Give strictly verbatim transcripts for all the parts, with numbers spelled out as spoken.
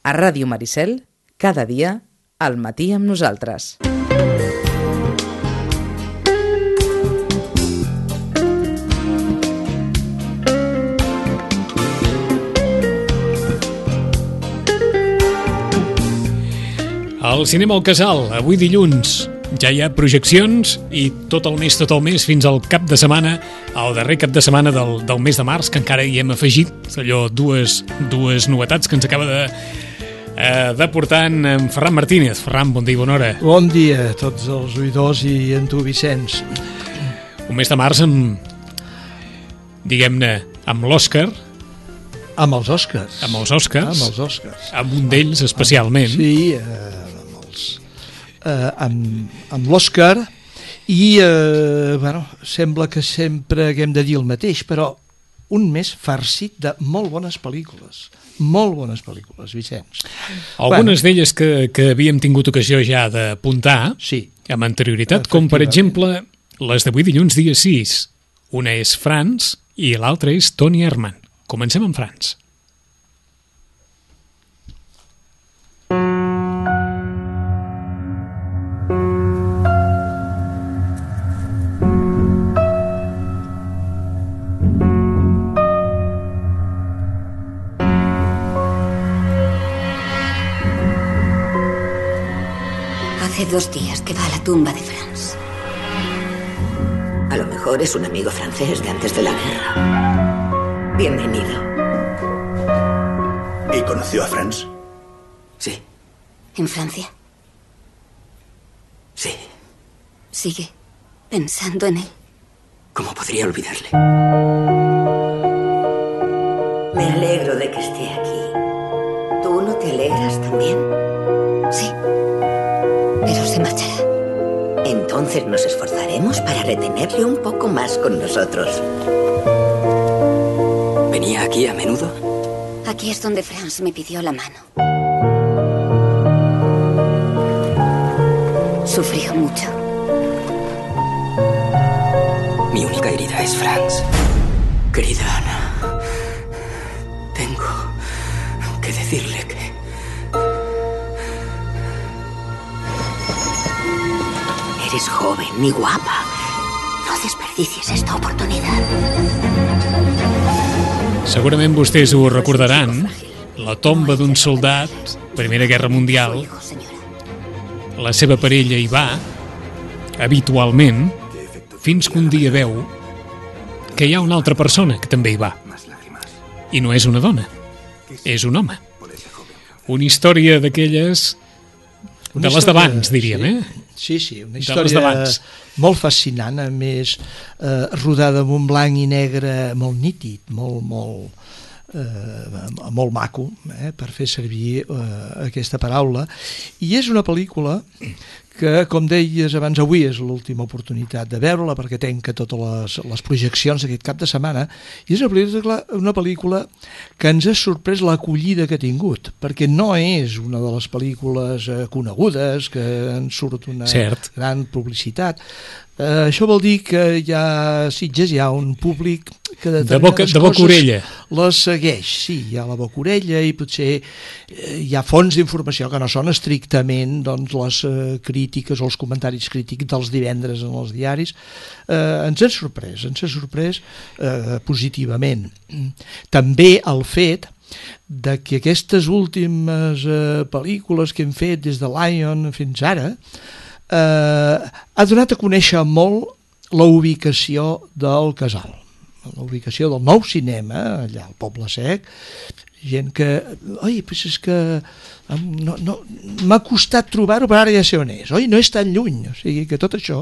A Ràdio Maricel, cada dia, al matí amb nosaltres. Al Cinema El Casal, avui dilluns, ja hi ha projeccions i tot el mes, tot el mes, fins al cap de setmana, al darrer cap de setmana del, del mes de març, que encara hi hem afegit allò, dues, dues novetats que ens acaba de, eh, de portar en Ferran Martínez. Ferran, bon dia i bona hora. Bon dia a tots els oïdors i en tu, Vicenç. Un mes de març amb, diguem-ne, amb l'Òscar. Amb els Oscars. Amb els Oscars. Amb els Oscars. Amb un d'ells especialment. Sí, eh, amb els... Eh, amb, amb l'Òscar i, eh, bueno, sembla que sempre haguem de dir el mateix, però un mes farcit de molt bones pel·lícules. Molt bones pel·lícules, Vicenç. Algunes bueno. d'elles que, que havíem tingut ocasió ja d'apuntar sí, amb anterioritat, com per exemple les d'avui dilluns dia sis. Una és Franz i l'altra és Toni Erdmann. Comencem amb Franz. Hace dos días que va a la tumba de Franz. A lo mejor es un amigo francés de antes de la guerra. Bienvenido. ¿Y conoció a Franz? Sí. ¿En Francia? Sí. ¿Sigue pensando en él? ¿Cómo podría olvidarle? Me alegro de que esté aquí. ¿Tú no te alegras también? Sí. Pero se marchará. Entonces nos esforzaremos para retenerle un poco más con nosotros. ¿Venía aquí a menudo? Aquí es donde Franz me pidió la mano. Sufrió mucho. Mi única herida es Franz. Querida Ana, tengo que decirle que... Eres joven y guapa. No desperdicies esta oportunidad. Segurament vostès ho recordaran, la tomba d'un soldat, Primera Guerra Mundial, la seva parella hi va, habitualment, fins que un dia veu que hi ha una altra persona que també hi va. I no és una dona, és un home. Una història d'aquelles, de les d'abans, diríem, eh? Sí, sí, una història molt fascinant, a més, eh, rodada amb un blanc i negre molt nítid, molt, molt, eh, molt maco, eh, per fer servir eh, aquesta paraula. I és una pel·lícula que, com deies abans, avui és l'última oportunitat de veure-la perquè tenca totes les, les projeccions d'aquest cap de setmana, i és una pel·lícula, una pel·lícula que ens ha sorprès l'acollida que ha tingut, perquè no és una de les pel·lícules eh, conegudes, que en surt una Cert. gran publicitat. Uh, això vol dir que hi ha, a Sitges hi ha un públic que de boca, de boca orella les segueix, sí, hi ha la boca orella i potser eh, hi ha fonts d'informació que no són estrictament doncs, les eh, crítiques o els comentaris crítics dels divendres en els diaris. Eh, ens ha sorprès, ens ha sorprès eh, positivament. També el fet de que aquestes últimes eh, pel·lícules que hem fet des de Lion fins ara Uh, ha donat a conèixer molt la ubicació del Casal, la ubicació del nou cinema allà al Poble Sec. Gent que, oi, pues és que no, no, m'ha costat trobar-ho, però ara ja sé on és, oi, no és tan lluny, o sigui que tot això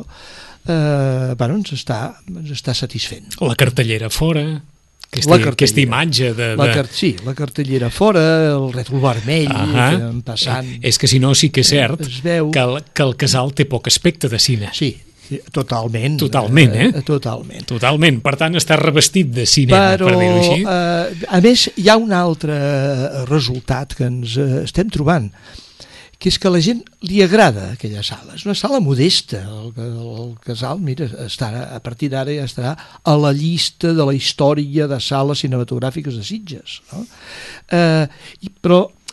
eh, bueno, ens està, ens està satisfent. La cartellera fora, aquesta, aquesta imatge de... de... La car sí, la cartellera fora, el rètol vermell, uh -huh. que passant... És que si no sí que és cert veu... que, el, que el Casal té poc aspecte de cine. Sí, totalment. Totalment, eh? eh? Totalment. Totalment, per tant està revestit de cinema, però, per dir-ho així. Eh, a més, hi ha un altre resultat que ens eh, estem trobant, que és que a la gent li agrada aquella sala. És una sala modesta. El, el Casal, mira, estarà, a partir d'ara ja estarà a la llista de la història de sales cinematogràfiques de Sitges. No? Eh, i, però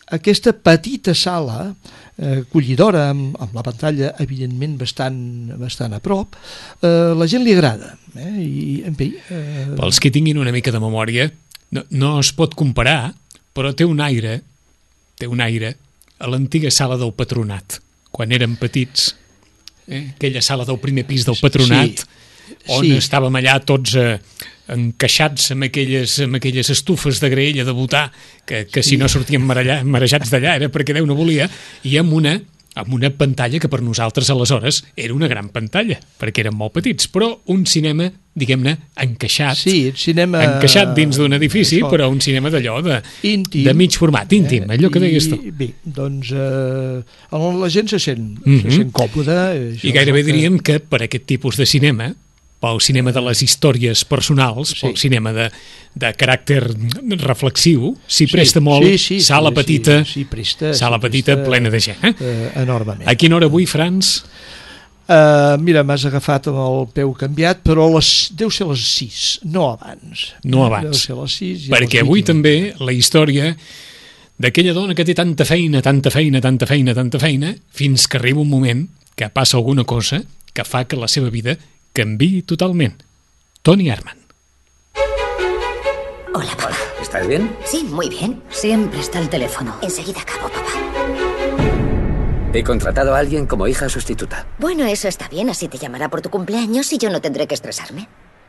aquesta petita sala eh, acollidora, amb, amb la pantalla evidentment bastant, bastant a prop, eh, la gent li agrada. Eh? I, en fi, eh... Pels que tinguin una mica de memòria, no, no es pot comparar, però té un aire, té un aire a l'antiga sala del Patronat, quan érem petits, eh? Aquella sala del primer pis del Patronat, sí, on sí. estàvem allà tots eh, encaixats amb aquelles, amb aquelles estufes de graella de botar, que, que sí. si no sortíem marejats d'allà era perquè Déu no volia, i amb una, amb una pantalla que per nosaltres aleshores era una gran pantalla, perquè érem molt petits, però un cinema, diguem-ne, encaixat, sí, cinema... encaixat dins d'un edifici, això. Però un cinema d'allò de, de mig format, íntim, eh, allò que deies tu. Bé, doncs eh, la gent se sent, mm-hmm. se sent còmoda. I gairebé que... diríem que per aquest tipus de cinema, pel cinema de les històries personals, sí. pel cinema de, de caràcter reflexiu, s'hi presta sí, molt, sí, sí, sala sí, petita, sí, sí, presta, sala sí, petita presta, plena de gent. Eh? Eh, enormement. A quina hora avui, Frans? Uh, mira, m'has agafat amb el peu canviat, però les, deu ser les sis, no abans. No abans, deu ser les sis, perquè avui també la història d'aquella dona que té tanta feina, tanta feina, tanta feina, tanta feina, fins que arriba un moment que passa alguna cosa que fa que la seva vida canviï totalment. Toni Erdmann. Hola, papá. ¿Estás bien? Sí, muy bien. Siempre está el teléfono. Enseguida acabo, papá. He contratado a alguien como hija sustituta. Bueno, eso está bien. Así te llamará por tu cumpleaños y yo no tendré que estresarme.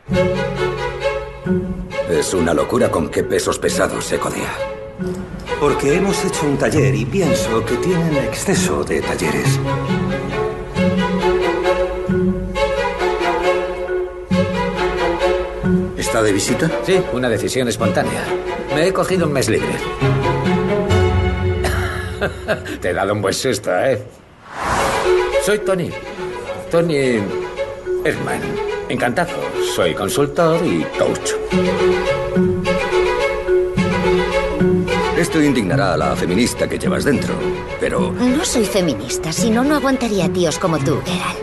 Es una locura con qué pesos pesados se codea. Porque hemos hecho un taller y pienso que tienen exceso de talleres. ¿Está de visita? Sí, una decisión espontánea. Me he cogido un mes libre. Te he dado un buen susto, ¿eh? Soy Toni. Toni Erdmann. Encantado. Soy consultor y coach. Esto indignará a la feminista que llevas dentro, pero... No soy feminista, si no, no aguantaría tíos como tú, Geralt.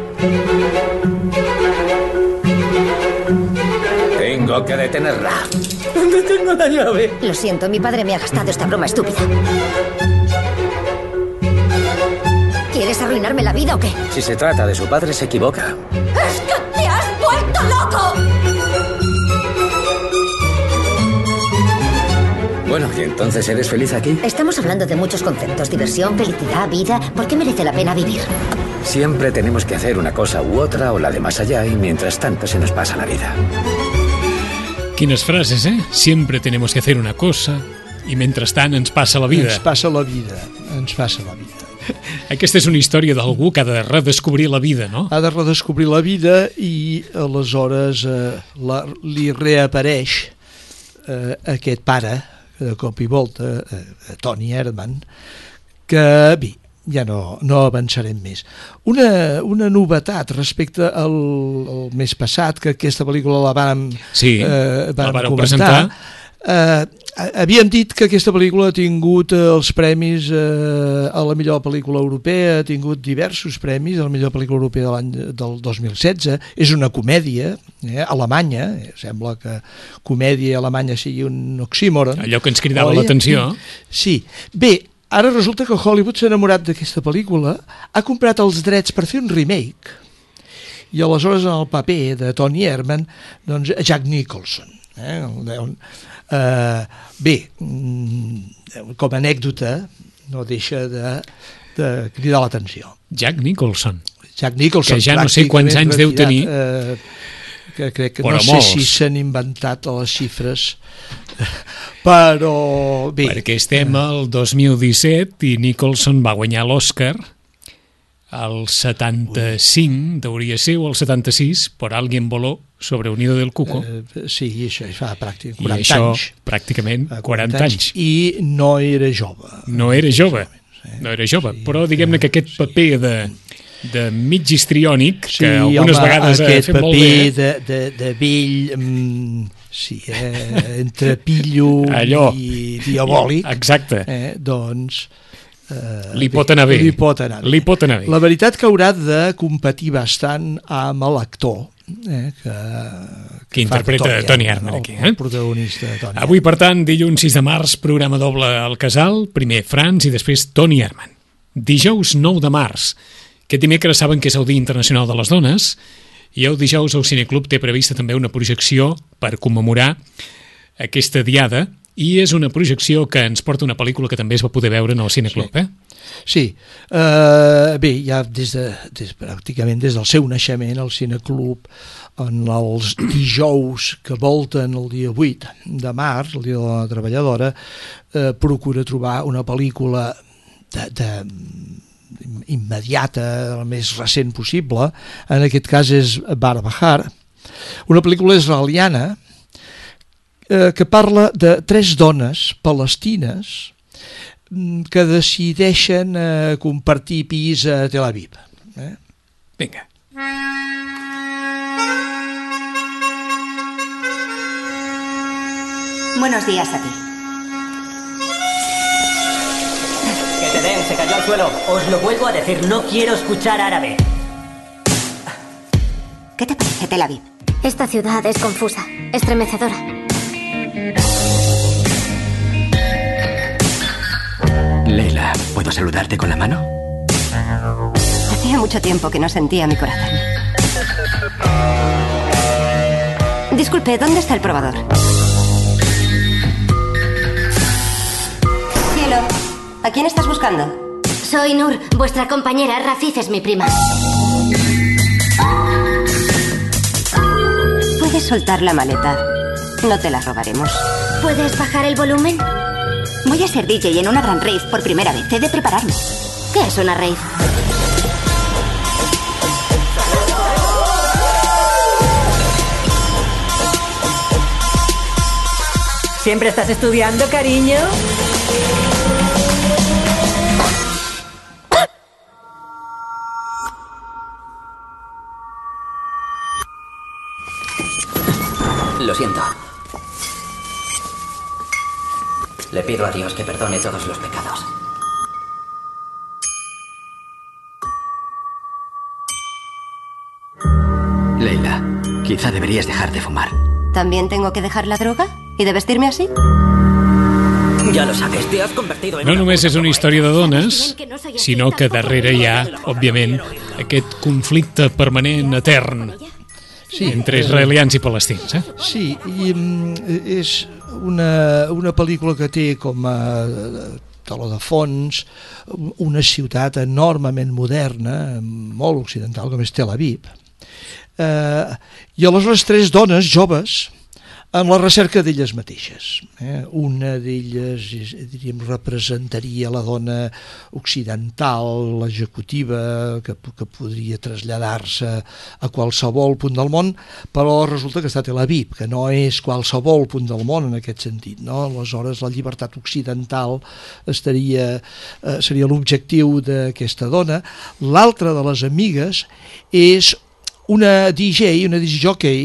Tengo que detenerla. ¿Dónde tengo la llave? Lo siento, mi padre me ha gastado esta broma estúpida. ¿Quieres arruinarme la vida o qué? Si se trata de su padre, se equivoca. ¡Es que te has vuelto loco! Bueno, ¿y entonces eres feliz aquí? Estamos hablando de muchos conceptos. Diversión, felicidad, vida. ¿Por qué merece la pena vivir? Siempre tenemos que hacer una cosa u otra o la de más allá y mientras tanto se nos pasa la vida. Quines frases, eh? Siempre tenemos que hacer una cosa i mentrestant ens passa la vida. Ens passa la vida, ens passa la vida. Aquesta és una història d'algú que ha de redescobrir la vida, no? Ha de redescobrir la vida i aleshores eh, la, li reapareix eh, aquest pare, que de cop i volta, eh, Toni Erdmann, que, bé, ja no, no avançarem més. Una, una novetat respecte al, al mes passat, que aquesta pel·lícula la vam, sí, eh, vam la vareu comentar, presentar. Eh, havíem dit que aquesta pel·lícula ha tingut eh, els premis eh, a la millor pel·lícula europea, ha tingut diversos premis a la millor pel·lícula europea de l'any del dos mil setze, és una comèdia eh, alemanya, eh, sembla que comèdia alemanya sigui un oxímoron. Allò que ens cridava l'atenció. Sí, bé, ara resulta que Hollywood s'ha enamorat d'aquesta pel·lícula, ha comprat els drets per fer un remake, i aleshores en el paper de Toni Erdmann, doncs Jack Nicholson. Eh, on, Uh, bé, com a anècdota no deixa de, de cridar l'atenció. Jack Nicholson. Jack Nicholson, que ja no sé quants anys deu tenir. Uh, que crec que però no molts. sé si s'han inventat les xifres, però bé. Perquè estem al dos mil disset i Nicholson va guanyar l'Oscar al setanta-cinc, hauria ser, o al setanta-sis, per Alguien voló sobre un nido del cuco. Uh, sí, i això fa pràcticament I quaranta això, anys. pràcticament quaranta anys. I no era jove. No era jove, no era jove, sí, però diguem-ne que aquest paper de, de mig histriònic, sí, que algunes home, vegades ha fet molt bé. Aquest paper de, de, de vell, mm, sí, eh, entre pillo allò, i diabòlic, exacte. Eh, doncs... Uh, li pot anar bé. Li pot anar bé. Li pot anar bé. La veritat que haurà de competir bastant amb l'actor, eh, que, que, que interpreta Tony, Tony Erdmann aquí. Eh? El protagonista Tony Avui, per tant, dilluns sis de març, programa doble al Casal, primer Franz i després Tony Erdmann. Dijous nou de març, aquest dimecres saben que és el Dia Internacional de les Dones, i el dijous el Cineclub té prevista també una projecció per commemorar aquesta diada, i és una projecció que ens porta una pel·lícula que també es va poder veure en el Cineclub, eh? Sí, uh, bé, ja des de, des, pràcticament des del seu naixement el Cineclub, en els dijous que volten el dia vuit de març, el dia de la treballadora, uh, procura trobar una pel·lícula de, de immediata, el més recent possible. En aquest cas és Bar-Bahar, una pel·lícula israeliana eh, que parla de tres dones palestines que decideixen eh, compartir pis a Tel Aviv. Eh? Vinga. Buenos días a ti. Que te den, se cayó al suelo. Os lo vuelvo a decir, no quiero escuchar árabe. ¿Qué te parece Tel Aviv? Esta ciudad es confusa, estremecedora. Leila, ¿puedo saludarte con la mano? Hacía mucho tiempo que no sentía mi corazón. Disculpe, ¿dónde está el probador? Cielo, ¿a quién estás buscando? Soy Nur, vuestra compañera. Rafif es mi prima. Puedes soltar la maleta. No te la robaremos. ¿Puedes bajar el volumen? Voy a ser D J en una gran rave por primera vez. He de prepararme. ¿Qué es una rave? ¿Siempre estás estudiando, cariño? Lo siento. Le pido a Dios que perdone todos los pecados. Leila, quizá deberías dejar de fumar. ¿También tengo que dejar la droga? ¿Y de vestirme así? Ja lo sabes, te has convertido en... No només és una història de dones, sinó que darrere hi ha, òbviament, aquest conflicte permanent, etern, sí, entre israelians i palestins. Eh? Sí, i mm, és una, una pel·lícula que té com a teló de fons una ciutat enormement moderna, molt occidental, com és Tel Aviv. Eh, I aleshores tres dones joves en la recerca d'elles mateixes. Eh? Una d'elles, diríem, representaria la dona occidental, l'executiva, que, que podria traslladar-se a qualsevol punt del món, però resulta que està a Tel Aviv, que no és qualsevol punt del món en aquest sentit. No? Aleshores, la llibertat occidental estaria, eh, seria l'objectiu d'aquesta dona. L'altra de les amigues és una D J, una discjòquei,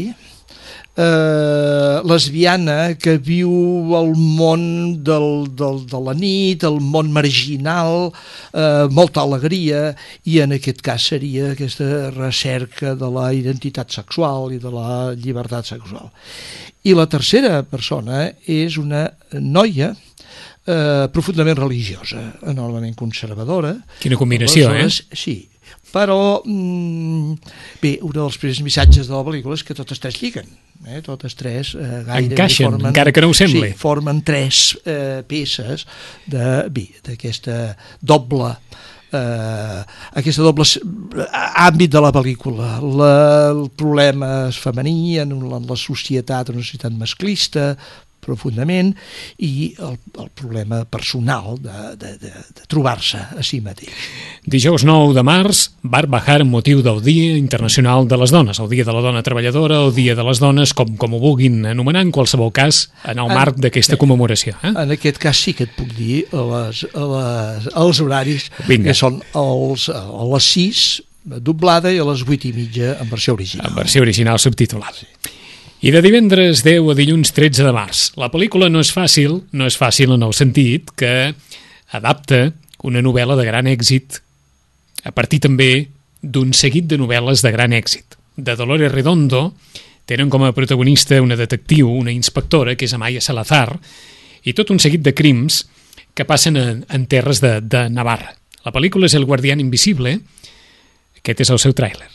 Uh, lesbiana que viu al món del, del, de la nit, el món marginal, uh, molta alegria, i en aquest cas seria aquesta recerca de la identitat sexual i de la llibertat sexual. I la tercera persona és una noia uh, profundament religiosa, enormement conservadora. Quina combinació, eh? Sí, però mm, bé, un dels primers missatges de la pel·lícula és que totes tres lliguen, eh? Totes tres eh, gairebé encaixen, formen, encara que no ho sembli. Sí, formen tres eh, peces de, bé, d'aquesta doble eh, aquesta doble àmbit de la pel·lícula, la, el problema femení en, en la societat, una societat masclista profundament, i el, el problema personal de, de, de, de trobar-se a si mateix. Dijous nou de març, Bar-Bahar amb motiu del Dia Internacional de les Dones, el Dia de la Dona Treballadora, el Dia de les Dones, com, com ho vulguin anomenar, en qualsevol cas, en el marc d'aquesta commemoració. Eh? En aquest cas sí que et puc dir les, les, els horaris, Vinga. Que són els, a les sis, doblada, i a les vuit i mitja en versió original. En versió original subtitulada. Sí. I de divendres deu a dilluns tretze de març. La pel·lícula no és fàcil, no és fàcil en el sentit que adapta una novel·la de gran èxit a partir també d'un seguit de novel·les de gran èxit. de Dolores Redondo tenen com a protagonista una detectiu, una inspectora, que és Amaya Salazar, i tot un seguit de crims que passen en, en terres de, de Navarra. La pel·lícula és El guardián invisible. Aquest és el seu tràiler.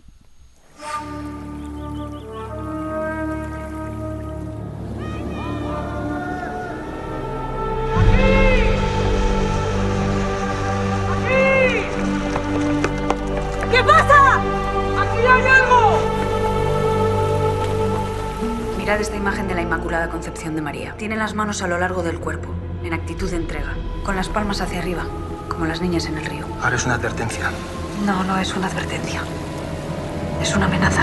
¿Qué pasa? ¡Aquí hay algo! Mirad esta imagen de la Inmaculada Concepción de María. Tiene las manos a lo largo del cuerpo, en actitud de entrega, con las palmas hacia arriba, como las niñas en el río. Ahora es una advertencia. No, no es una advertencia. Es una amenaza.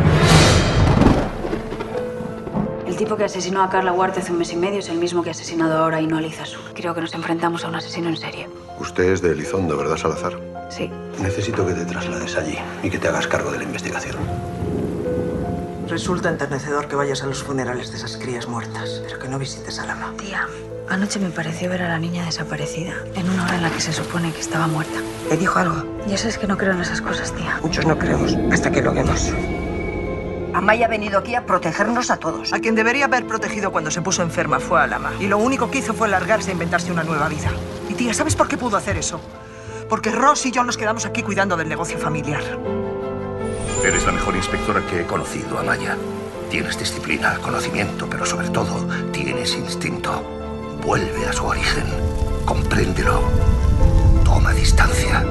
El tipo que asesinó a Carla Huarte hace un mes y medio es el mismo que ha asesinado ahora a Ainhoa Lizazu. Creo que nos enfrentamos a un asesino en serie. Usted es de Elizondo, ¿verdad, Salazar? Sí. Necesito que te traslades allí y que te hagas cargo de la investigación. Resulta enternecedor que vayas a los funerales de esas crías muertas, pero que no visites a Lama. Tía, anoche me pareció ver a la niña desaparecida, en una hora en la que se supone que estaba muerta. ¿Te dijo algo? Ya sabes que no creo en esas cosas, tía. Muchos no creemos, hasta que lo vemos. Amaya ha venido aquí a protegernos a todos. A quien debería haber protegido cuando se puso enferma fue a Lama. Y lo único que hizo fue largarse a inventarse una nueva vida. Y tía, ¿sabes por qué pudo hacer eso? Porque Ross y yo nos quedamos aquí cuidando del negocio familiar. Eres la mejor inspectora que he conocido, Amaya. Tienes disciplina, conocimiento, pero sobre todo tienes instinto. Vuelve a su origen. Compréndelo. Toma distancia.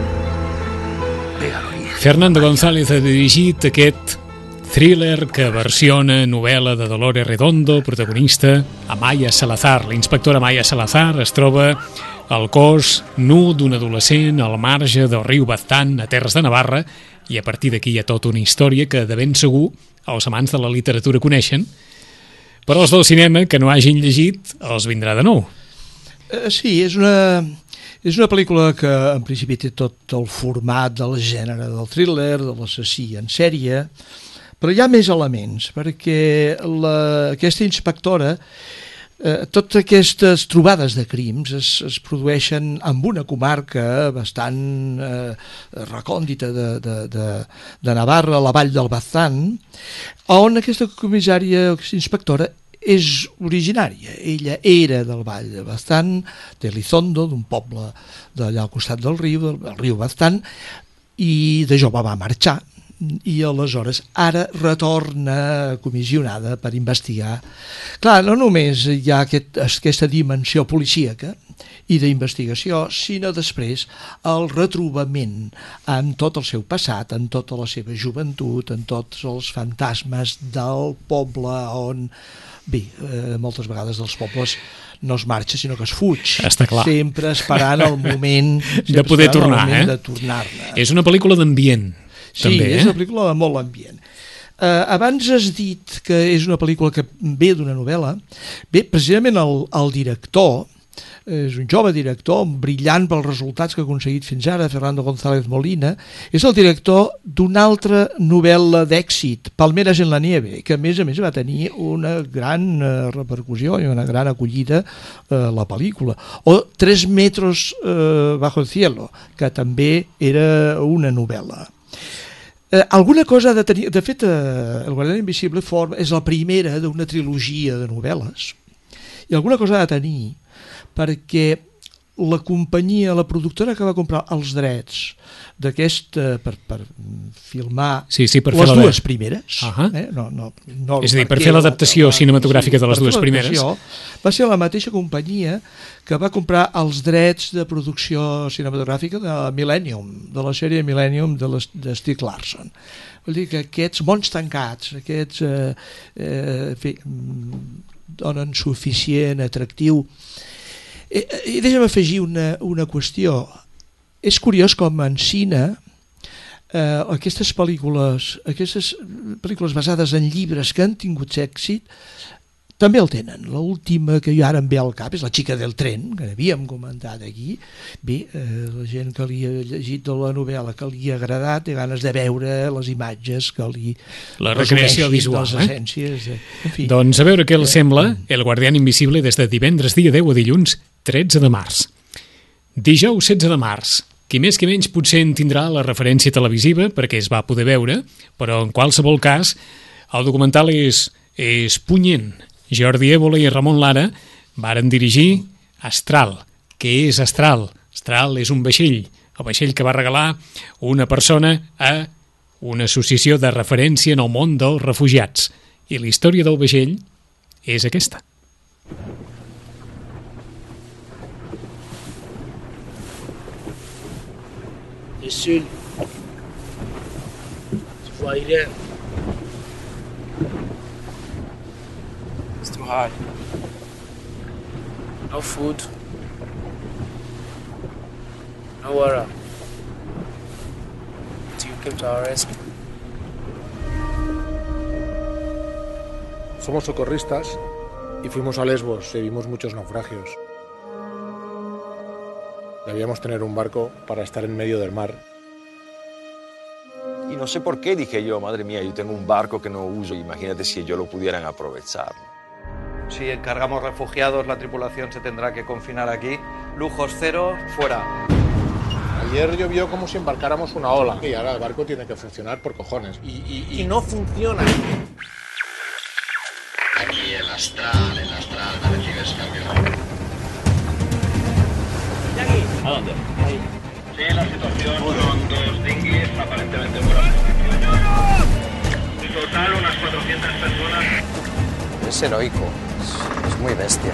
Ve al origen. Fernando González ha dirigit aquest thriller que versiona novel·la de Dolores Redondo, protagonista Amaya Salazar. La inspectora Amaya Salazar es troba al cos nu d'un adolescent al marge del riu Baztán, a terres de Navarra, i a partir d'aquí hi ha tota una història que de ben segur els amants de la literatura coneixen, però els del cinema que no hagin llegit els vindrà de nou. Uh, sí, és una, és una pel·lícula que en principi té tot el format del gènere del thriller, de l'assassí en sèrie, però hi ha més elements, perquè la, aquesta inspectora, eh, totes aquestes trobades de crims es, es produeixen en una comarca bastant eh, recòndita de, de, de, de Navarra, a la vall del Baztán, on aquesta comissària, aquesta inspectora, és originària. Ella era del vall de Baztán, de Elizondo, d'un poble d'allà al costat del riu, del riu Baztán, i de jove va marxar, i aleshores ara retorna comissionada per investigar. Clar, no només hi ha aquest, aquesta dimensió policíaca i d'investigació, sinó després el retrobament amb tot el seu passat, en tota la seva joventut, en tots els fantasmes del poble on, bé, eh, moltes vegades dels pobles no es marxa, sinó que es fuig. Està clar. Sempre esperant el moment de poder tornar, eh? de tornar-ne. És una pel·lícula d'ambient. Sí, també, és eh? una pel·lícula de molt ambient. Uh, abans has dit que és una pel·lícula que ve d'una novel·la. Bé, precisament el, el director, és un jove director, brillant pels resultats que ha aconseguit fins ara, Fernando González Molina, és el director d'una altra novel·la d'èxit, Palmeras en la nieve, que a més a més va tenir una gran uh, repercussió i una gran acollida uh, la pel·lícula. O Tres metros uh, bajo el cielo, que també era una novel·la. Eh, alguna cosa ha de tenir... De fet, eh, El guardián invisible forma, és la primera d'una trilogia de novel·les, i alguna cosa ha de tenir perquè la companyia, la productora que va comprar els drets d'aquesta per, per filmar sí, sí, per les fer dues la... primeres, uh -huh. eh? no, no, no, és a dir, per fer l'adaptació cinematogràfica de les dues primeres, va ser la mateixa companyia que va comprar els drets de producció cinematogràfica de Millennium, de la sèrie Millennium de, les, de Stieg Larsson. Vol dir que aquests mons tancats, aquests eh, eh, fi, donen suficient atractiu. I, i deixa'm afegir una, una qüestió. És curiós com en cine eh, aquestes pel·lícules aquestes pel·lícules basades en llibres que han tingut èxit també el tenen. L'última que jo ara em ve al cap és La xica del tren, que havíem comentat aquí. Bé, eh, la gent que li ha llegit de la novel·la, que li ha agradat, té ganes de veure les imatges que li... La recreació visual, les essències, eh? En fi. Doncs a veure què els sembla El guardián invisible des de divendres dia deu a dilluns tretze de març. Dijous setze de març, Qui més que menys potser en tindrà la referència televisiva perquè es va poder veure, però en qualsevol cas el documental és, és punyent. Jordi Évole i Ramon Lara varen dirigir Astral. Què és Astral? Astral és un vaixell, el vaixell que va regalar una persona a una associació de referència en el món dels refugiats. I la història del vaixell és aquesta. Le seul. Tu vois rien. It's too hard. No food. No water. Until you came to our rescue. Somos socorristas y fuimos a Lesbos y vimos muchos naufragios. Debíamos tener un barco para estar en medio del mar. Y no sé por qué dije yo, madre mía, yo tengo un barco que no uso, imagínate si ellos lo pudieran aprovechar. Si encargamos refugiados, la tripulación se tendrá que confinar aquí. Lujos cero, fuera. Ayer llovió como si embarcáramos una ola y ahora el barco tiene que funcionar por cojones. Y, y, y... y no funciona. Aquí el Astral, el Astral, ¿me recibes cambio? ¿A dónde? Ahí. Sí, la situación son dos dinghies aparentemente buenas. En total unas cuatrocientas personas. Es heroico, es, es muy bestia.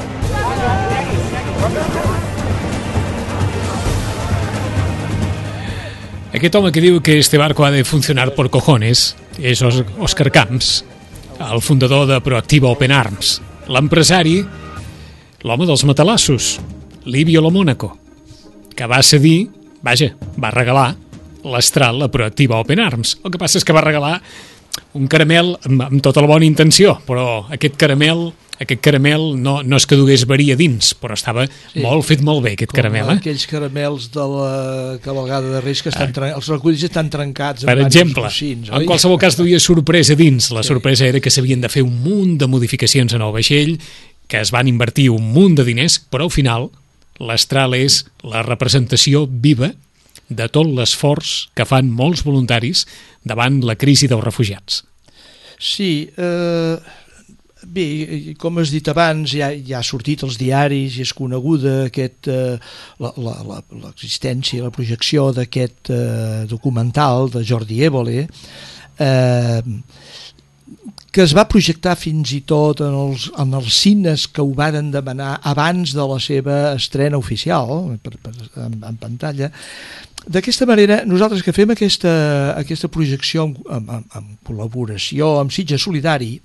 Aquest home que diu que este barco ha de funcionar por cojones és Òscar Camps, el fundador de Proactiva Open Arms, l'empresari, l'home dels matalassos, Livio Lo Mónaco, que va cedir, vaja, va regalar l'Astral a Proactiva Open Arms. El que passa és que va regalar un caramel amb, amb tota la bona intenció, però aquest caramel aquest caramel no, no és que dugués verí a dins, però estava sí. molt fet molt bé, aquest com caramel. Eh? Aquells caramels de la cavalgada de Reis que estan ah. tren... els reculls estan trencats. Per exemple, bocins, en qualsevol cas duia sorpresa dins. La sí. sorpresa era que s'havien de fer un munt de modificacions en el vaixell, que es van invertir un munt de diners, però al final l'Astral és la representació viva de tot l'esforç que fan molts voluntaris davant la crisi dels refugiats. Sí, eh... bé, com has dit abans, ja, ja ha sortit als diaris i és coneguda aquest, eh, l'existència i la projecció d'aquest eh, documental de Jordi Évole, eh, que es va projectar fins i tot en els, en els cines que ho varen demanar abans de la seva estrena oficial, per, per, en, en pantalla. D'aquesta manera, nosaltres que fem aquesta, aquesta projecció en, en, en col·laboració amb Sitges Solidari,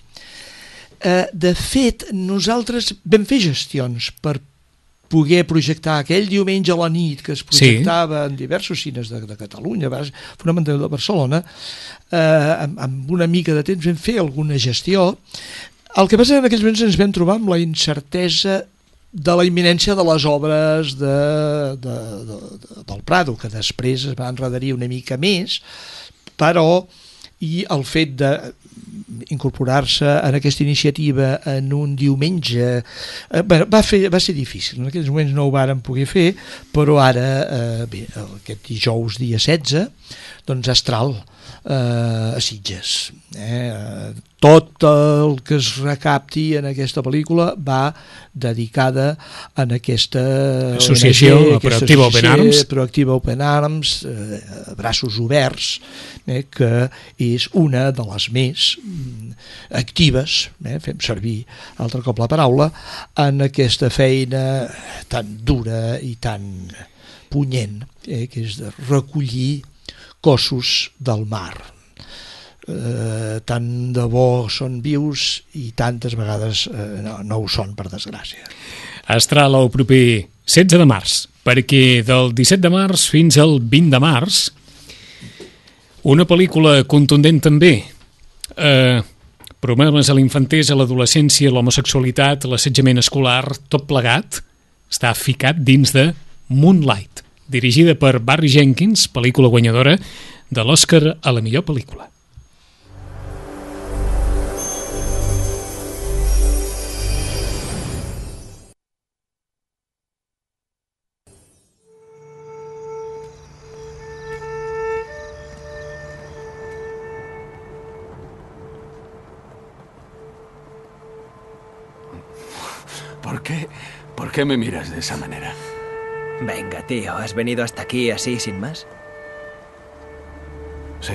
Eh, de fet, nosaltres vam fer gestions per poder projectar aquell diumenge a la nit que es projectava sí. en diversos cines de, de Catalunya, fonamentalment de Barcelona, eh, amb, amb una mica de temps vam fer alguna gestió. El que passa és que en aquells moments ens vam trobar amb la incertesa de la imminència de les obres de, de, de, de, del Prado, que després es va enredarir una mica més, però i el fet de incorporar-se en aquesta iniciativa en un diumenge eh, bé, va, fer, va ser difícil, en aquells moments no ho vàrem poder fer, però ara eh, bé, aquest dijous dia setze doncs Astral eh, a Sitges eh, tot el que es recapti en aquesta pel·lícula va dedicada en aquesta associació, O N G, Proactiva Open Arms, Proactiva Open Arms eh, braços oberts, eh, que és una de les més actives, eh, fem servir altre cop la paraula, en aquesta feina tan dura i tan punyent, eh, que és de recollir cossos del mar. Eh, tant de bo són vius i tantes vegades eh, no, no ho són, per desgràcia. Astral el proper setze de març, perquè del disset de març fins al vint de març una pel·lícula contundent també, eh, problemes a la infantesa, a l'adolescència, l'homosexualitat, l'assetjament escolar, tot plegat està ficat dins de Moonlight, dirigida per Barry Jenkins, pel·lícula guanyadora de l'Oscar a la millor pel·lícula. qué? ¿Por qué me miras de esa manera? Venga, tío, ¿has venido hasta aquí así sin más? Sí.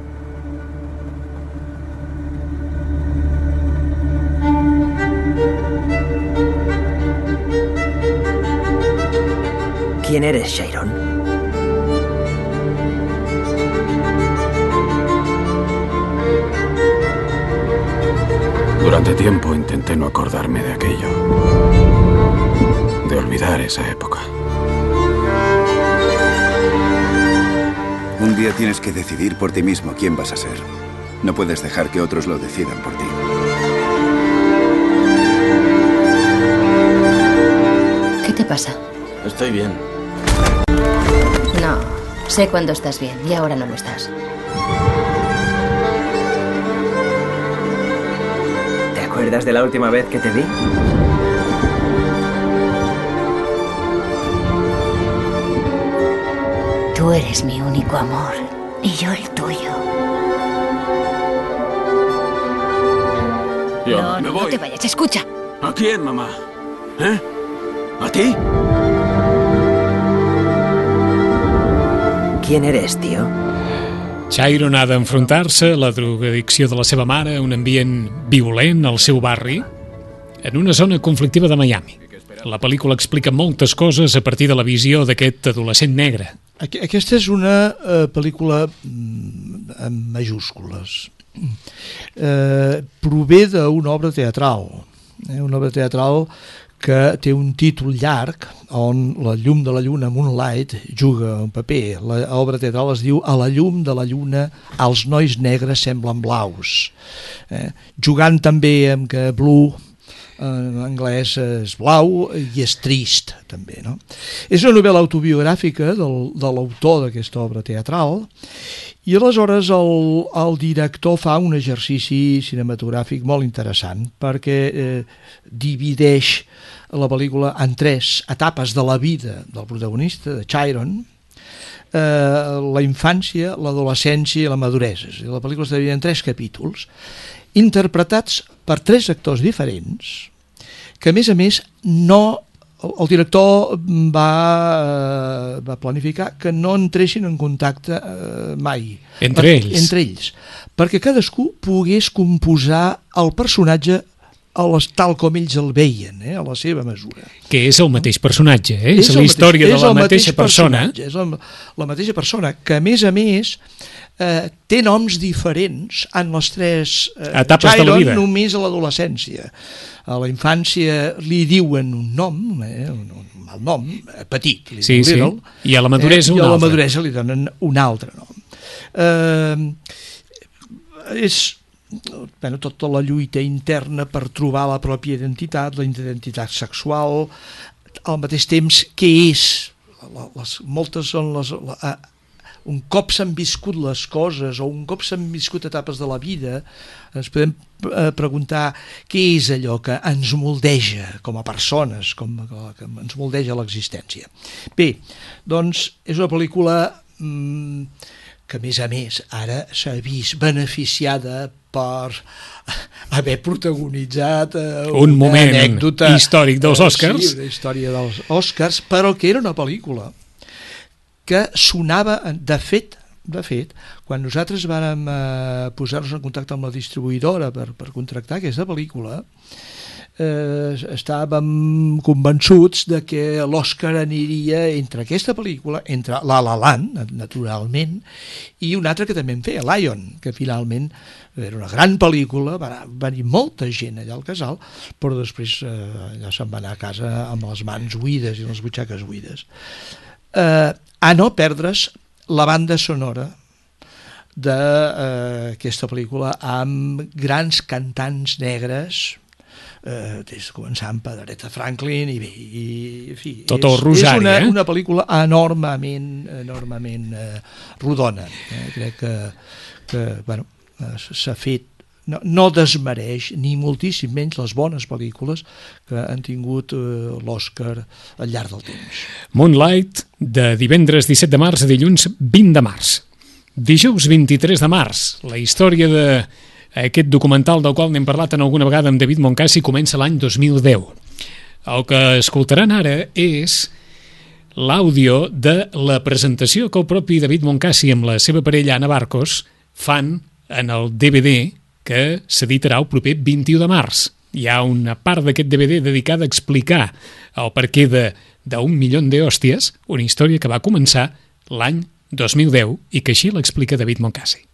¿Quién eres, Chiron? Durante tiempo intenté no acordarme de aquello. De olvidar esa época. Un día tienes que decidir por ti mismo quién vas a ser. No puedes dejar que otros lo decidan por ti. ¿Qué te pasa? Estoy bien. No, sé cuándo estás bien y ahora no lo estás. ¿Te acuerdas de la última vez que te vi? Tú eres mi único amor y yo el tuyo. Yo no, me no, voy. no te vayas, escucha. ¿A quién, mamá? ¿Eh? ¿A ti? ¿Quién eres, tío? Chiron ha d'enfrontar-se a la drogadicció de la seva mare, un ambient violent al seu barri, en una zona conflictiva de Miami. La pel·lícula explica moltes coses a partir de la visió d'aquest adolescent negre. Aquesta és una uh, pel·lícula mm, amb majúscules. Uh, prové d'una obra teatral, eh? una obra teatral que té un títol llarg on la llum de la lluna, Moonlight, juga un paper. L'obra teatral es diu A la llum de la lluna els nois negres semblen blaus. Eh? Jugant també amb que blue en anglès és blau i és trist també, no? És una novel·la autobiogràfica del, de l'autor d'aquesta obra teatral i aleshores el, el director fa un exercici cinematogràfic molt interessant perquè eh, divideix la pel·lícula en tres etapes de la vida del protagonista, de Chiron, eh, la infància, l'adolescència i la maduresa. La pel·lícula està dividida en tres capítols interpretats per tres actors diferents que a més a més no, el director va, va planificar que no entressin en contacte eh, mai entre per, ells entre ells perquè cadascú pogués composar el personatge a les, tal com ells el veien, eh, a la seva mesura. Que és el mateix personatge, eh? És, és la història mateix, de la mateixa persona. És la, la mateixa persona, que a més a més eh, té noms diferents en les tres eh, etapes Chiron, de la vida. Només a l'adolescència. A la infància li diuen un nom, eh, un, un mal nom, eh, petit, li sí, sí. Little, i a la maduresa eh, un altre. I a la altre. maduresa li donen un altre nom. Eh, és bueno, tota la lluita interna per trobar la pròpia identitat, la identitat sexual, al mateix temps què és, les, moltes són les, la, un cop s'han viscut les coses o un cop s'han viscut etapes de la vida, ens podem eh, preguntar què és allò que ens moldeja com a persones, com, que ens moldeja l'existència. Bé, doncs és una pel·lícula mmm, que a més a més ara s'ha vist beneficiada per haver protagonitzat eh, un moment anècdota, històric dels Oscars. Eh, sí, una història dels Oscars, però que era una pel·lícula que sonava, de fet, de fet, quan nosaltres vàrem eh, posar-nos en contacte amb la distribuïdora per, per contractar aquesta pel·lícula, eh, estàvem convençuts de que l'Oscar aniria entre aquesta pel·lícula, entre La La Land, naturalment, i una altra que també en feia, Lion, que finalment era una gran pel·lícula, va venir molta gent allà al casal, però després eh, ja se'n va anar a casa amb les mans buides i les butxaques buides. Eh, a no perdre's la banda sonora d'aquesta eh, pel·lícula amb grans cantants negres, eh, des de començar amb Aretha Franklin i bé, i, en fi, tot el és, rosari, és una, eh? una pel·lícula enormement, enormement eh, rodona. Eh? Crec que, que bueno, s'ha fet, no, no desmereix ni moltíssim menys les bones pel·lícules que han tingut eh, l'Oscar al llarg del temps. Moonlight, de divendres disset de març a dilluns vint de març. Dijous vint-i-tres de març, la història d'aquest documental del qual n'hem parlat en alguna vegada amb David Moncasi comença l'any dos mil deu. El que escoltaran ara és l'àudio de la presentació que el propi David Moncasi amb la seva parella Ana Barcos fan en el D V D que s'editarà el proper vint-i-u de març. Hi ha una part d'aquest D V D dedicada a explicar el perquè de d'un milió de hòsties, una història que va començar l'any dos mil deu y que así lo explica David Moncasi.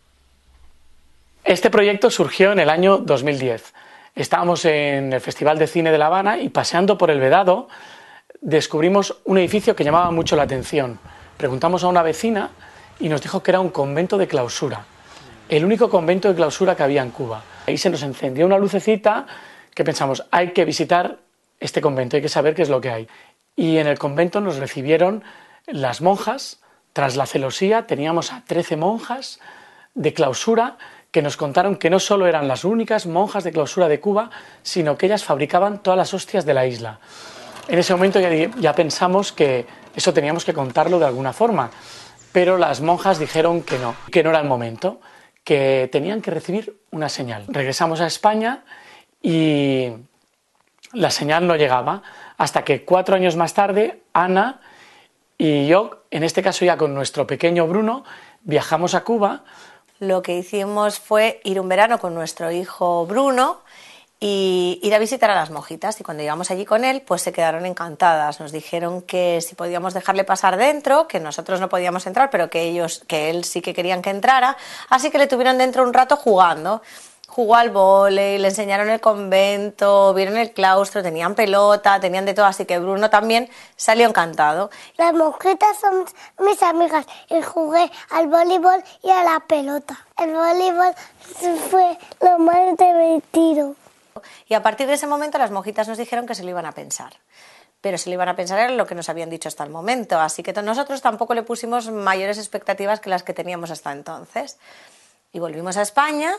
Este proyecto surgió en el año dos mil diez. Estábamos en el Festival de Cine de La Habana y paseando por el Vedado descubrimos un edificio que llamaba mucho la atención. Preguntamos a una vecina y nos dijo que era un convento de clausura, el único convento de clausura que había en Cuba. Ahí se nos encendió una lucecita que pensamos, hay que visitar este convento, hay que saber qué es lo que hay. Y en el convento nos recibieron las monjas. Tras la celosía teníamos a trece monjas de clausura que nos contaron que no solo eran las únicas monjas de clausura de Cuba, sino que ellas fabricaban todas las hostias de la isla. En ese momento ya, ya pensamos que eso teníamos que contarlo de alguna forma, pero las monjas dijeron que no, que no era el momento, que tenían que recibir una señal. Regresamos a España y la señal no llegaba, hasta que cuatro años más tarde, Ana y yo, en este caso ya con nuestro pequeño Bruno, viajamos a Cuba. Lo que hicimos fue ir un verano con nuestro hijo Bruno y ir a visitar a las monjitas, y cuando llegamos allí con él, pues se quedaron encantadas. Nos dijeron que si podíamos dejarle pasar dentro, que nosotros no podíamos entrar, pero que ellos, que él sí que querían que entrara, así que le tuvieron dentro un rato jugando. Jugó al vóley, le enseñaron el convento, vieron el claustro, tenían pelota, tenían de todo, así que Bruno también salió encantado. Las monjitas son mis amigas y jugué al voleibol y a la pelota. El voleibol fue lo más divertido. Y a partir de ese momento las monjitas nos dijeron que se lo iban a pensar. Pero se lo iban a pensar en lo que nos habían dicho hasta el momento, así que nosotros tampoco le pusimos mayores expectativas que las que teníamos hasta entonces. Y volvimos a España.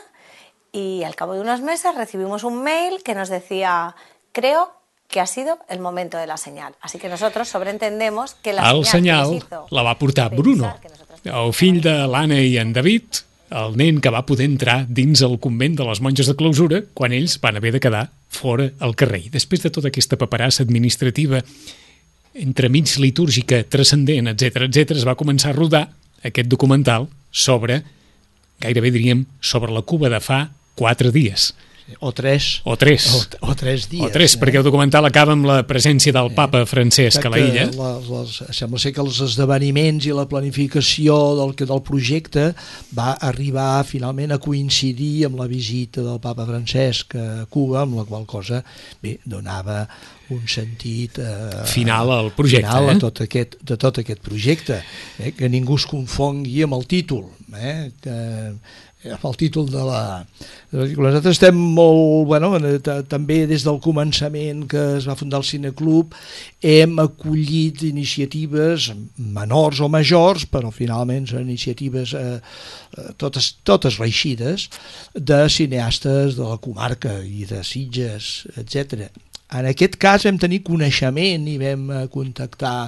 Y al cabo de unos meses recibimos un mail que nos decía, creo que ha sido el momento de la senyal. Así que nosotros sobreentendemos que la el senyal, senyal la va portar Bruno, el fill de l'Anna i en David, el nen que va poder entrar dins el convent de les monges de clausura quan ells van haver de quedar fora al carrer. I després de tota aquesta paperassa administrativa, entremig litúrgica, transcendent, etcètera, etcètera, es va començar a rodar aquest documental sobre, gairebé diríem, sobre la Cuba de fa quatre dies. O tres. O tres. O, o tres dies. O tres, eh? Perquè el documental acaba amb la presència del papa Francesc Exacte, a la illa. Les, les, sembla ser que els esdeveniments i la planificació del, del projecte va arribar finalment a coincidir amb la visita del papa Francesc a Cuba, amb la qual cosa bé, donava un sentit eh, final al projecte, final eh? a tot aquest, de tot aquest projecte, eh? Que ningú es confongui amb el títol, eh? que amb el títol de la, de la pel·lícula. Nosaltres estem molt, bueno, també des del començament que es va fundar el Cineclub hem acollit iniciatives menors o majors, però finalment són iniciatives eh, totes, totes reixides de cineastes de la comarca i de Sitges, etcètera. En aquest cas vam tenir coneixement i vam contactar,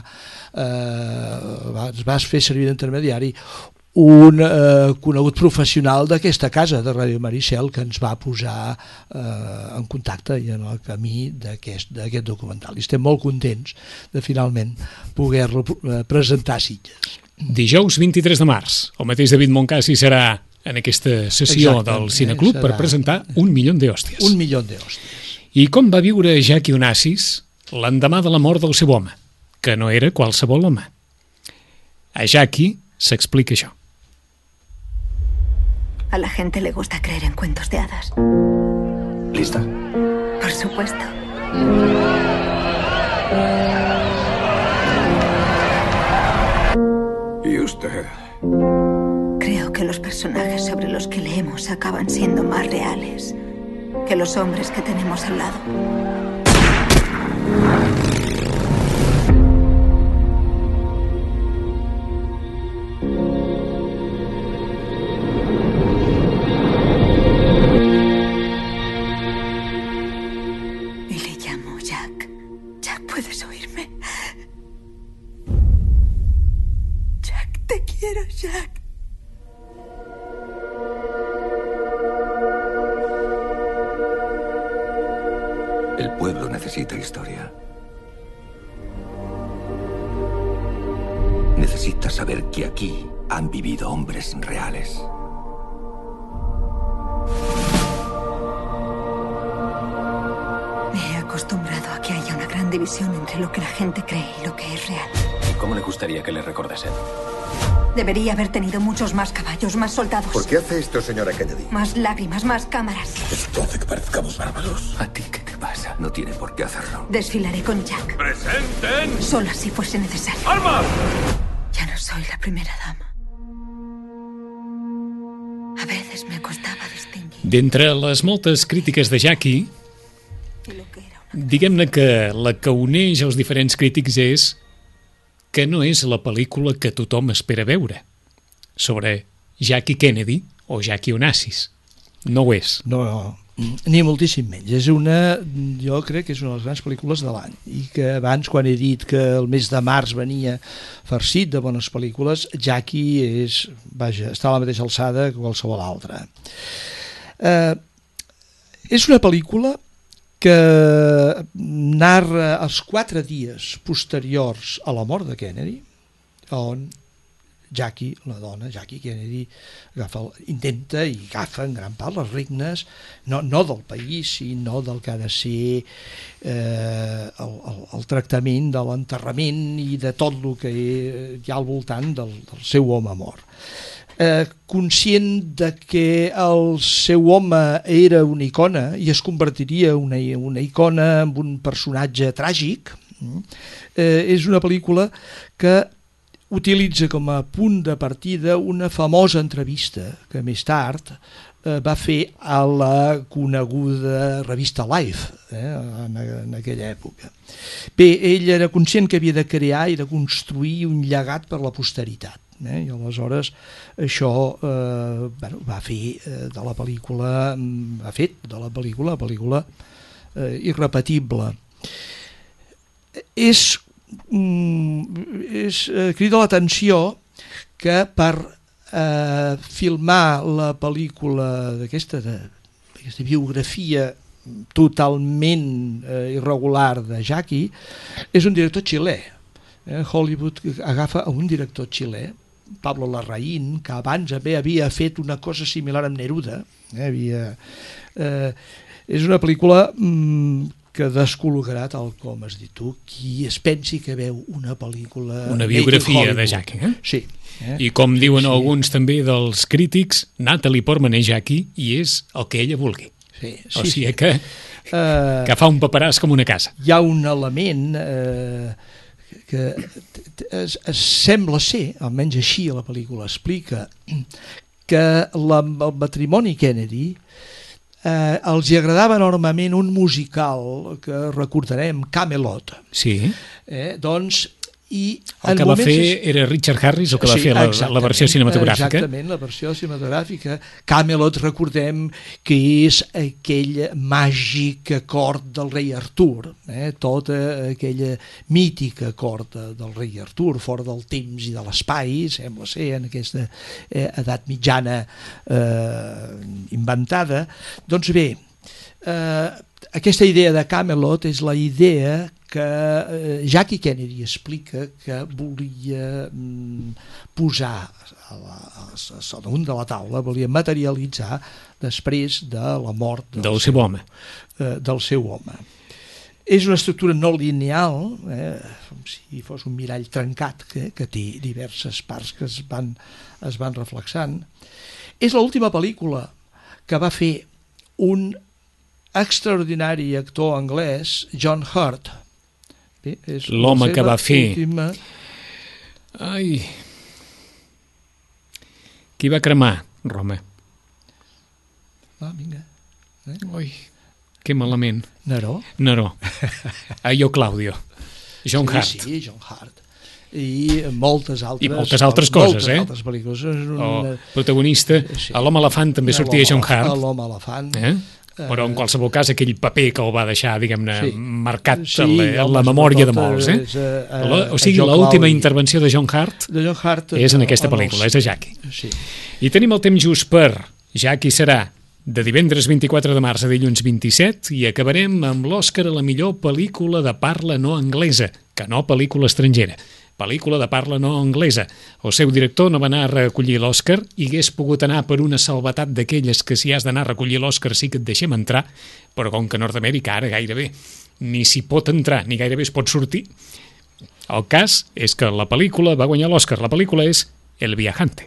eh, es va fer servir d'intermediari un eh, conegut professional d'aquesta casa de Ràdio Maricel que ens va posar eh, en contacte i en el camí d'aquest d'aquest documental. I estem molt contents de finalment poder-lo presentar a Sitges. Dijous vint-i-tres de març, el mateix David Moncasi serà en aquesta sessió Exacte, del Cineclub eh, per presentar Un milió de hòsties. Un milió de hòsties. I com va viure Jackie Onassis l'endemà de la mort del seu home, que no era qualsevol home. A Jackie s'explica això. A la gente le gusta creer en cuentos de hadas. ¿Lista? Por supuesto. ¿Y usted? Creo que los personajes sobre los que leemos acaban siendo más reales que los hombres que tenemos al lado. ¿Puedes oírme? Jack, te quiero, Jack. El pueblo necesita historia. necesitas saber que aquí han vivido hombres reales. Me he acostumbrado a que haya una gran división entre lo que la gente cree y lo que es real. ¿Cómo le gustaría que le recordasen? Debería haber tenido muchos más caballos, más soldados. ¿Por qué hace esto, señora Kennedy? Más lágrimas, más cámaras. Esto hace que parezcamos bárbaros. ¿A ti qué te pasa? No tiene por qué hacerlo. Desfilaré con Jack. ¡Presenten! Solo si fuese necesario. ¡Armas! Ya no soy la primera dama. A veces me costaba distinguir. D'entre les moltes crítiques de Jackie, diguem-ne que la que uneix els diferents crítics és que no és la pel·lícula que tothom espera veure sobre Jackie Kennedy o Jackie Onassis. No ho és. No, no, ni moltíssim menys. És una, jo crec que és una de les grans pel·lícules de l'any, i que abans, quan he dit que el mes de març venia farcit de bones pel·lícules, Jackie és, vaja, està a la mateixa alçada que qualsevol altra. Eh, és una pel·lícula que narra els quatre dies posteriors a la mort de Kennedy, on Jackie, la dona, Jackie Kennedy, agafa, intenta i agafa en gran part les regnes, no, no del país, sinó del que ha de ser eh, el, el, el tractament de l'enterrament i de tot el que hi ha al voltant del, del seu home mort. Eh, conscient de que el seu home era una icona i es convertiria una, una icona en un personatge tràgic, eh, és una pel·lícula que utilitza com a punt de partida una famosa entrevista que més tard eh, va fer a la coneguda revista Life, eh, en, en aquella època. Bé, ell era conscient que havia de crear i de construir un llegat per la posteritat. Eh? I aleshores això eh, bueno, va fer eh, de la pel·lícula ha fet de la pel·lícula pel·lícula eh, irrepetible. És, mm, és eh, crida l'atenció que per eh, filmar la pel·lícula d'aquesta d'aquesta biografia totalment eh, irregular de Jackie és un director xilè. Eh? Hollywood agafa un director xilè, Pablo Larraín, que abans havia fet una cosa similar amb Neruda. Eh, havia, eh, és una pel·lícula mm, que descol·locarà, tal com has dit tu, qui es pensi que veu una pel·lícula... Una biografia de Jackie. Eh? Sí. Eh? I com diuen sí. alguns també dels crítics, Natalie Portman és Jackie i és el que ella vulgui. Sí, sí, o sigui sí. que, uh, que fa un paperàs com una casa. Hi ha un element... Eh, que es, es sembla ser, almenys així a la pel·lícula explica, que la, el matrimoni Kennedy eh, els hi agradava enormement un musical que recordarem, Camelot. Sí. Eh, doncs, i el que va fer era Richard Harris, el que va sí, fer la, la versió cinematogràfica. Exactament, la versió cinematogràfica. Camelot, recordem que és aquell màgic cort del rei Artur, eh? Tota aquella mítica cort del rei Artur, fora del temps i de l'espai, sembla ser, en aquesta eh, edat mitjana eh, inventada. Doncs bé, eh, aquesta idea de Camelot és la idea que eh, Jackie Kennedy explica que volia mm, posar a, la, a damunt de la taula, volia materialitzar després de la mort del, del seu home. Eh, del seu home. És una estructura no lineal, eh, com si fos un mirall trencat, que, que té diverses parts que es van, es van reflexant. És l'última pel·lícula que va fer un extraordinari actor anglès, John Hurt. Bé, l'home que va fer última... ai qui va cremar Roma? Ah, vinga. Eh? Ui, que malament. Neró? Neró. Aio Claudio. John sí, Hurt. Sí, John Hurt. I moltes altres, I moltes altres coses, moltes eh? altres pel·lícules. Un... O protagonista, sí. A l'home elefant també sortia John Hurt. A l'home elefant. Eh? Però en qualsevol cas aquell paper que el va deixar, diguem-ne, sí. marcat sí, en la, en la memòria de molts, eh? És, uh, la, o sigui, l'última intervenció de John Hurt, de John Hurt és en aquesta pel·lícula, és a Jackie. Sí. I tenim el temps just per Jackie serà de divendres vint-i-quatre de març a dilluns vint-i-set i acabarem amb l'Òscar a la millor pel·lícula de parla no anglesa, que no pel·lícula estrangera. pel·lícula de parla no anglesa. El seu director no va anar a recollir l'Oscar i hagués pogut anar per una salvetat d'aquelles que si has d'anar a recollir l'Oscar sí que et deixem entrar, però com que Nord-Amèrica ara gairebé ni s'hi pot entrar ni gairebé es pot sortir, el cas és que la pel·lícula va guanyar l'Oscar. La pel·lícula és El viajante.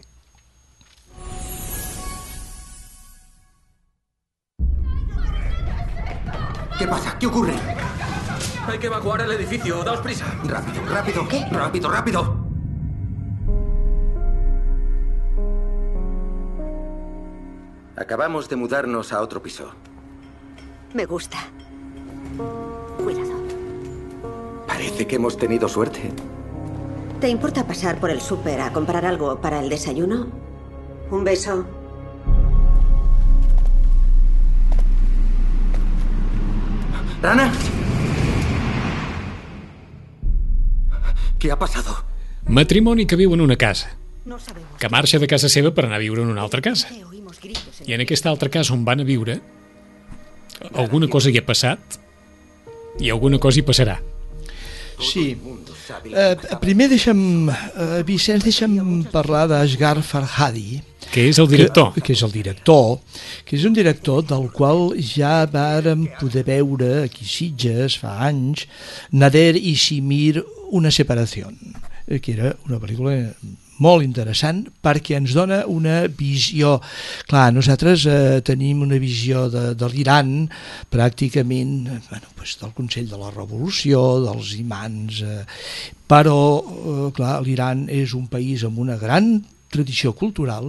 ¿Qué pasa? ¿Qué ocurre? Hay que evacuar el edificio. Daos prisa. Rápido, rápido. ¿Qué? Rápido, rápido. Acabamos de mudarnos a otro piso. Me gusta. Cuidado. Parece que hemos tenido suerte. ¿Te importa pasar por el súper a comprar algo para el desayuno? Un beso. ¿Rana? ¿Qué ha pasado? Matrimoni que viu en una casa, que marxa de casa seva per anar a viure en una altra casa. I en aquesta altra casa on van a viure, alguna cosa hi ha passat i alguna cosa hi passarà. Sí. Eh, primer deixa'm, eh, Vicenç, deixa'm parlar d'Asghar Farhadi, que és el director. Que, que és el director, que és un director del qual ja vàrem poder veure aquí a Sitges fa anys, Nader i Simir, una separació, que era una pel·lícula molt interessant perquè ens dona una visió. Clar, nosaltres eh, tenim una visió de, de l'Iran pràcticament bueno, pues del Consell de la Revolució, dels imams, eh, però eh, clar, l'Iran és un país amb una gran tradició cultural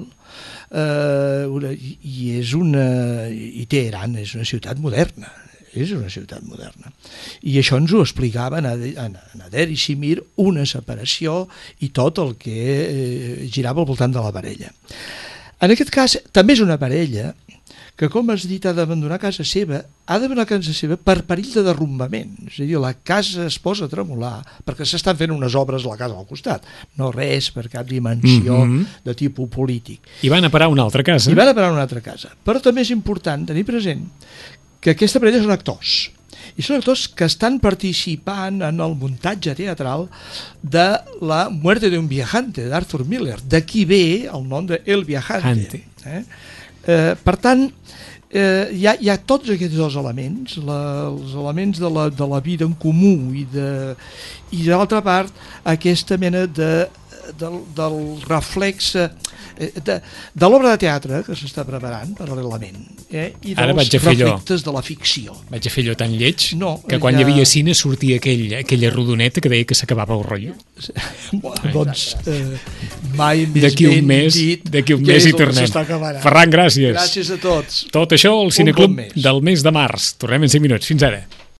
eh, una, i és una i Teheran és una ciutat moderna, és una ciutat moderna. I això ens ho explicava Nader i Simir, una separació i tot el que eh, girava al voltant de la parella. En aquest cas, també és una parella que, com has dit, ha d'abandonar casa seva, ha d'abandonar casa seva per perill de derrumbament. És a dir, la casa es posa a tremolar perquè s'estan fent unes obres a la casa al costat. No res per cap dimensió mm-hmm. de tipus polític. I van a parar a una altra casa. I van a parar a una altra casa. Però també és important tenir present que aquesta parella són actors, i són actors que estan participant en el muntatge teatral de La muerte de un viajante, d'Arthur Miller. D'aquí ve el nom de El viajante. Eh? Eh, per tant, eh, hi, ha, hi ha tots aquests dos elements, la, els elements de la, de la vida en comú i de, i de l'altra part aquesta mena de del, del reflex de, de l'obra de teatre que s'està preparant paral·lelament eh? I dels reflectes de la ficció. Vaig a fer allò tan lleig no, que quan ja... hi havia cine sortia aquell, aquella rodoneta que deia que s'acabava el rotllo. Doncs eh, mai més d'aquí un ben mes, dit d'aquí un mes hi tornem. Ferran, gràcies. Gràcies a tots. Tot això al Cineclub del mes de març. Tornem en cinc minuts. Fins ara.